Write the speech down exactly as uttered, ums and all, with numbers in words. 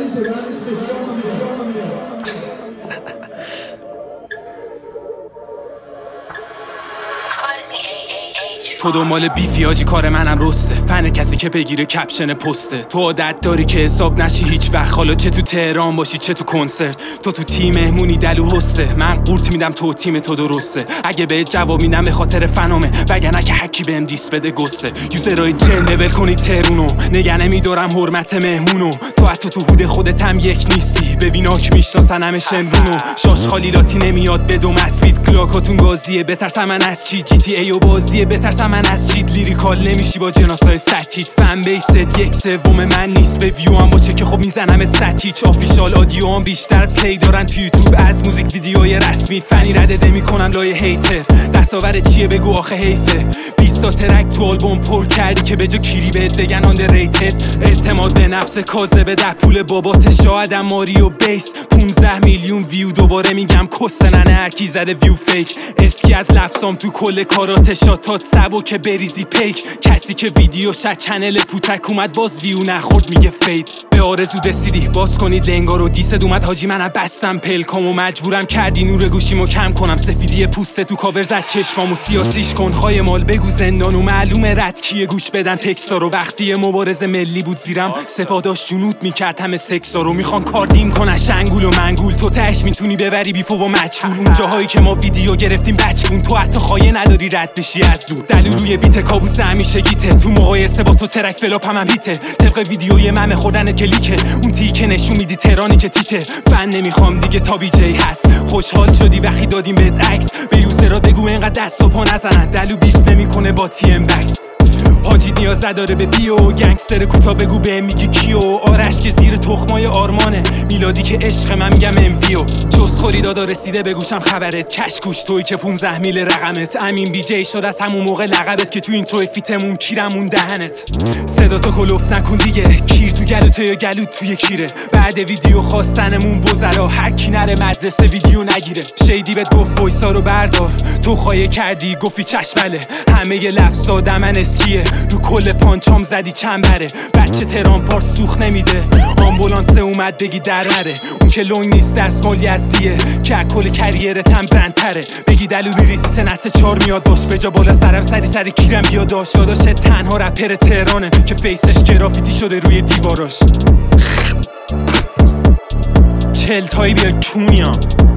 تو دنبال بیفی آجی کار منم رسته، فن کسی که بگیره کپشن پسته. تو عادت داری که حساب نشی هیچ وقت، حالا چه تو تهران باشی چه تو کنسرت. تو تو تیم مهمونی دلو هسته، من قورت میدم تو تیم تو درسته. اگه به جواب میدم به خاطر فنامه، وگرنه که هکی بهم دیس بده گسته. یوزرای جن لول کنی ترونو، نگه نمیدارم حرمت مهمونو. تو حتی تو حود خودت هم یک نیستی، ببیناک میشناسن همه شمرونو. شاش خالیلاتی نمیاد بدوم از فید، گلاکاتون گازیه بترسم من از چی. جی تی ای و بازیه بترسم من از چید. لیریکال نمیشی با جناسای ستید، فن بیست یک سوم من نیست. به ویو هم باشه که خب میزنمت ستیچ. آفیشال آدیو هم بیشتر پلی دارن تو یوتیوب از موزیک ویدیوی رسمی. فنی ردده میکنم لای هیتر، دستاور چیه بگو آخه حیفه. بیست تا ترک تو آلبوم پر کردی که به جا کیری بهت بگن آندرریتد. اعتماد به نفس کاذبه در پول بابات شایدم ماریو بیس. پونزده میلیون ویو دوباره میگم کسه ننه هرکی زده ویو فیک. اسکی از لفظام تو کل کارات شاتات سبو که بریزی پیک. کسی که ویدیو شد چنل پوتک اومد باز ویو نخورد میگه فید. به آرزو رسیدی باز کنید لنگا رو، دیست اومد حاجی منم بستم پلکامو. مجبورم کردی نور گوشیمو کم کنم، سفیدی پوسته تو کاور زد چشمامو. سیاسیش کن خای مال بگو زندانو، معلومه رد کیه گوش بدن تکسا رو. وقتی مبارزه ملی بود زیرم سپاداش جنود میکرد همه سکسا رو. میخوان کاردیم کنن شنگول و منگول، تو تهش میتونی ببری بیفو با مجهول. اون جاهایی که ما ویدیو گرفتیم بچگون، تو حتی خایه نداری رد بشی از دور. دلو روی بیت کابوس همیشه گیته، تو مقایسه با تو ترک فلاپ هم, هم هیته. طبق ویدیوی ممه خوردن کلیکه، اون تیکه نشون میدی تهرانی که تیته. فن نمیخوام دیگه تا بی جی هست. خوشحال شدی وقتی دادیم بهت عکس، به یوزرا بگو اینقدر دست و پا نزنن. دلو بیف نمیکنه با تی ام بکس. حاجی نیاز نداره به بیو، گنگستر کوتا بگو به میگی کیو. آرش که زیر تخمای آرمانه، میلادی که عشق من میگم امویو. جز خوری دادا رسیده بگوشم خبرت، کشکوش توی که پونزده میل رقمت. امین بی جی شد از همون موقع لقبت که تو این توی فیتمون کیرمون دهنت. صدا تو کلوف نکن دیگه، کیر تو گلوته یا گلوت توی کیره. بعد ویدیو خواستنمون وزرا، هر کی نره مدرسه ویدیو نگیره. شیدی بهت گفت وایسا رو بردار، تو خواهی کردی گفتی چشمله. همه ی لفظ من اسکیه، رو کل پانچام زدی چند بره. بچه تهران پار سوخ نمیده، آمبولانس اومد بگی در نره. اون که لونگ نیست دستمالی از دیه، که کل کریرت هم برندتره. بگی دلو ریسی سه نسه چار میاد باش، به جا بالا سرم سری سری کیرم بیا داشت. داداش تنها رپر تهرانه که فیسش گرافیتی شده روی دیواراش. چل تایی بیا کونیام.